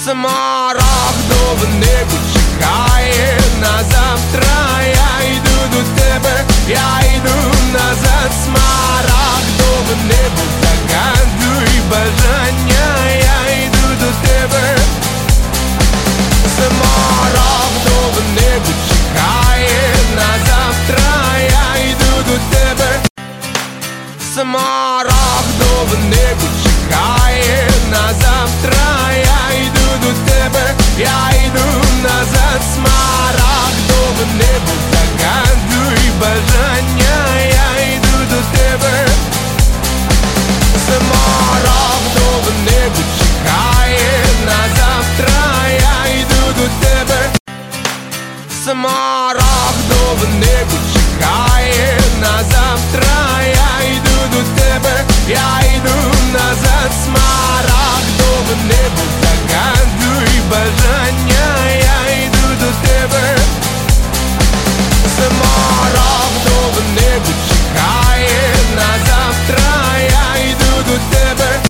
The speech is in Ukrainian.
Смарагдове небо чекає на завтра. Я йду до тебе, я йду назад. Смарагдове небо, загадуй бажання. Я йду до тебе. Смарагдове небо чекає на завтра. Я йду до тебе. Смарагдове небо чекає на завтра. Я йду до тебе, я йду назад. Смарагдове небо, загадуй бажання. Я йду до тебе. Смарагдове небо чекає на завтра. Я йду до тебе. Смарагдове небо чекає на завтра. Я йду до тебе.